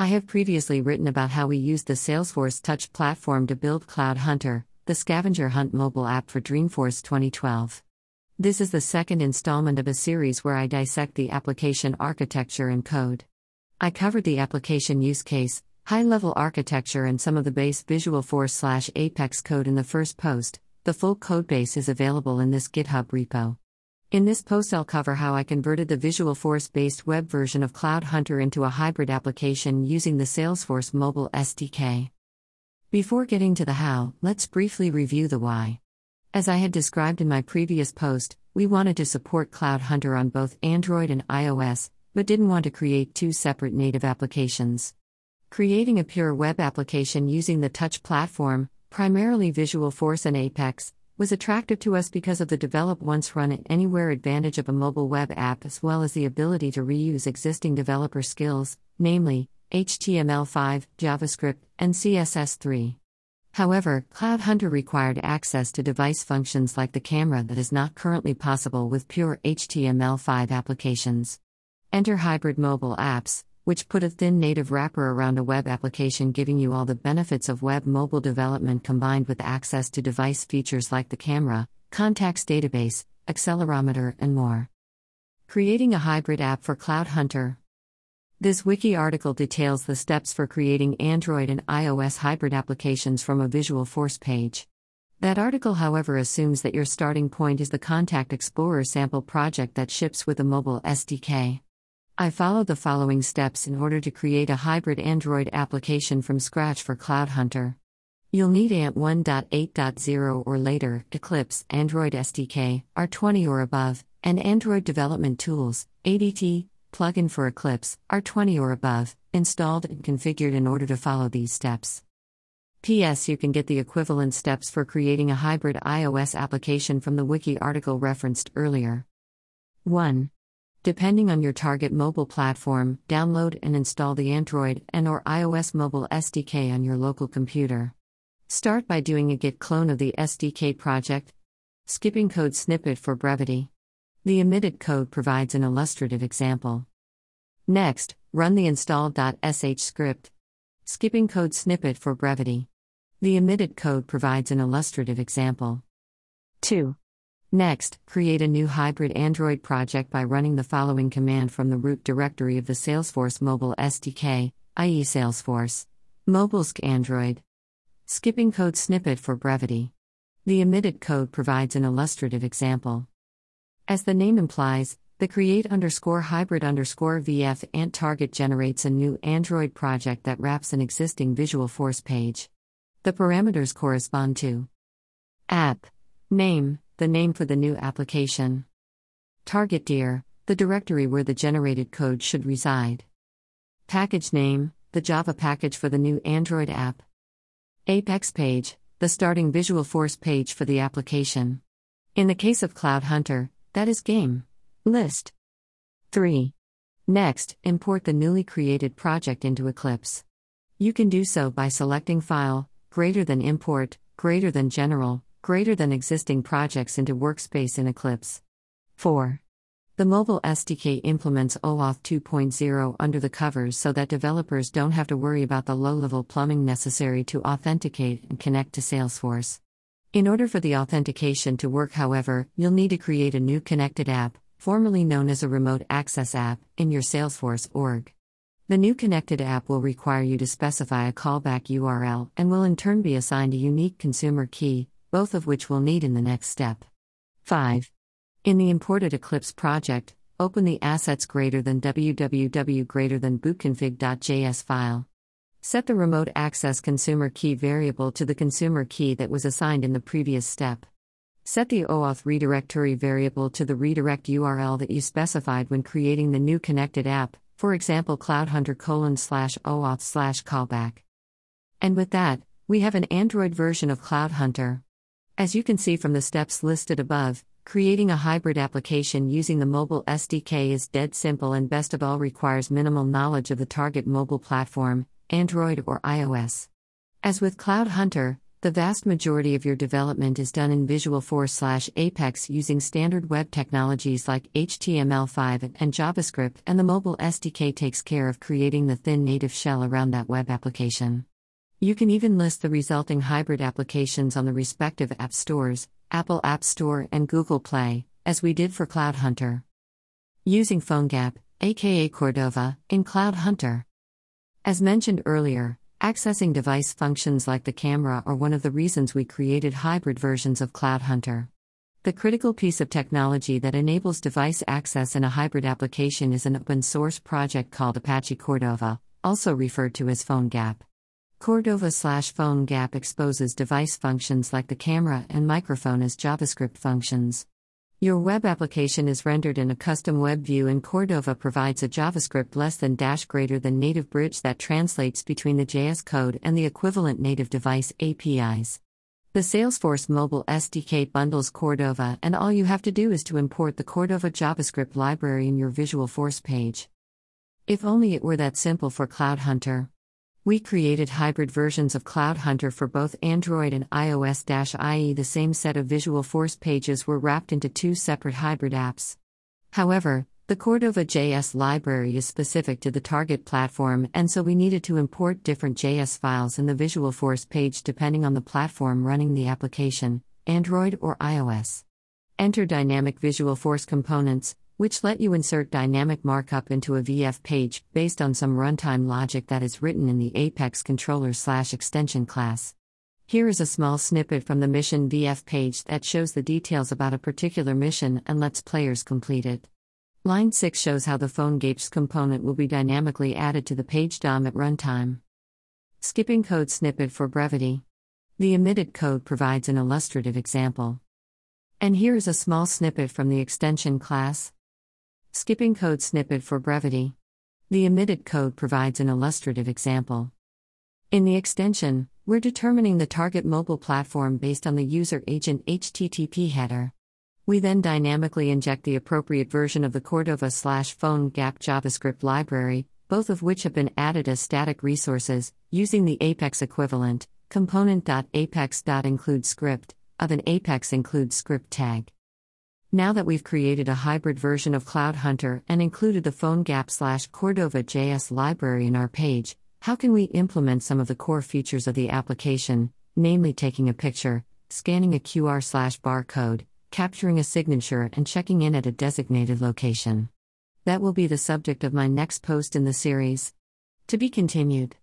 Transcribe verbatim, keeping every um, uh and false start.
I have previously written about how we used the Salesforce Touch platform to build Cloud Hunter, the scavenger hunt mobile app for Dreamforce twenty twelve. This is the second installment of a series where I dissect the application architecture and code. I covered the application use case, high-level architecture and some of the base Visualforce/Apex code in the first post. The full codebase is available in this GitHub repo. In this post I'll cover how I converted the Visualforce-based web version of Cloud Hunter into a hybrid application using the Salesforce Mobile S D K. Before getting to the how, let's briefly review the why. As I had described in my previous post, we wanted to support Cloud Hunter on both Android and iOS, but didn't want to create two separate native applications. Creating a pure web application using the Touch platform, primarily Visualforce and Apex, was attractive to us because of the develop once run it anywhere advantage of a mobile web app as well as the ability to reuse existing developer skills, namely H T M L five, JavaScript, and C S S three. However, Cloud Hunter required access to device functions like the camera that is not currently possible with pure H T M L five applications. Enter hybrid mobile apps, which put a thin native wrapper around a web application giving you all the benefits of web mobile development combined with access to device features like the camera, contacts database, accelerometer, and more. Creating a hybrid app for Cloud Hunter. This wiki article details the steps for creating Android and iOS hybrid applications from a Visualforce page. That article, however, assumes that your starting point is the Contact Explorer sample project that ships with a mobile S D K. I followed the following steps in order to create a hybrid Android application from scratch for Cloud Hunter. You'll need A M P one point eight point zero or later, Eclipse, Android S D K, R twenty or above, and Android Development Tools, A D T, plugin for Eclipse, R twenty or above, installed and configured in order to follow these steps. P S You can get the equivalent steps for creating a hybrid iOS application from the wiki article referenced earlier. one. Depending on your target mobile platform, download and install the Android and or iOS mobile S D K on your local computer. Start by doing a git clone of the S D K project. Skipping code snippet for brevity. The omitted code provides an illustrative example. Next, run the install.sh script. Skipping code snippet for brevity. The omitted code provides an illustrative example. two. Next, create a new hybrid Android project by running the following command from the root directory of the Salesforce Mobile S D K, that is Salesforce. Mobilesk Android. Skipping code snippet for brevity. The omitted code provides an illustrative example. As the name implies, the create underscore hybrid underscore vf ant target generates a new Android project that wraps an existing Visualforce page. The parameters correspond to app name, the name for the new application. Target dir, the directory where the generated code should reside. Package name, the Java package for the new Android app. Apex page, the starting Visualforce page for the application. In the case of Cloud Hunter, that is game list. three. Next, import the newly created project into Eclipse. You can do so by selecting File, greater than Import, greater than General, greater than existing projects into Workspace in Eclipse. four. The mobile S D K implements OAuth two point oh under the covers so that developers don't have to worry about the low-level plumbing necessary to authenticate and connect to Salesforce. In order for the authentication to work, however, you'll need to create a new connected app, formerly known as a remote access app, in your Salesforce org. The new connected app will require you to specify a callback U R L and will in turn be assigned a unique consumer key, both of which we'll need in the next step. five. In the imported Eclipse project, open the assets greater than www greater than bootconfig.js file. Set the remote access consumer key variable to the consumer key that was assigned in the previous step. Set the OAuth redirectory variable to the redirect U R L that you specified when creating the new connected app, for example cloudhunter colon slash OAuth slash callback. And with that, we have an Android version of Cloud Hunter. As you can see from the steps listed above, creating a hybrid application using the mobile S D K is dead simple and best of all requires minimal knowledge of the target mobile platform, Android or iOS. As with Cloud Hunter, The vast majority of your development is done in Visualforce/Apex using standard web technologies like H T M L five and JavaScript, and the mobile S D K takes care of creating the thin native shell around that web application. You can even list the resulting hybrid applications on the respective app stores, Apple App Store and Google Play, as we did for Cloud Hunter. Using PhoneGap, aka Cordova, in Cloud Hunter. As mentioned earlier, accessing device functions like the camera are one of the reasons we created hybrid versions of Cloud Hunter. The critical piece of technology that enables device access in a hybrid application is an open-source project called Apache Cordova, also referred to as PhoneGap. Cordova/PhoneGap exposes device functions like the camera and microphone as JavaScript functions. Your web application is rendered in a custom web view, and Cordova provides a JavaScript less than dash greater than native bridge that translates between the J S code and the equivalent native device A P Is. The Salesforce Mobile S D K bundles Cordova, and all you have to do is to import the Cordova JavaScript library in your Visualforce page. If only it were that simple for Cloud Hunter. We created hybrid versions of Cloud Hunter for both Android and iOS, that is, the same set of Visualforce pages were wrapped into two separate hybrid apps. However, the Cordova J S library is specific to the target platform, and so we needed to import different J S files in the Visualforce page depending on the platform running the application, Android or iOS. Enter dynamic Visualforce components, which let you insert dynamic markup into a V F page based on some runtime logic that is written in the Apex controller/extension class. Here is a small snippet from the mission V F page that shows the details about a particular mission and lets players complete it. Line six shows how the PhoneGap's component will be dynamically added to the page D O M at runtime. Skipping code snippet for brevity. The omitted code provides an illustrative example. And here is a small snippet from the extension class. Skipping code snippet for brevity. The omitted code provides an illustrative example. In the extension, we're determining the target mobile platform based on the user agent H T T P header. We then dynamically inject the appropriate version of the Cordova/PhoneGap JavaScript library, both of which have been added as static resources, using the Apex equivalent, component.apex.includeScript, of an Apex include script tag. Now that we've created a hybrid version of Cloud Hunter and included the PhoneGap/Cordova J S library in our page, how can we implement some of the core features of the application, namely taking a picture, scanning a Q R/barcode, capturing a signature, and checking in at a designated location? That will be the subject of my next post in the series. To be continued.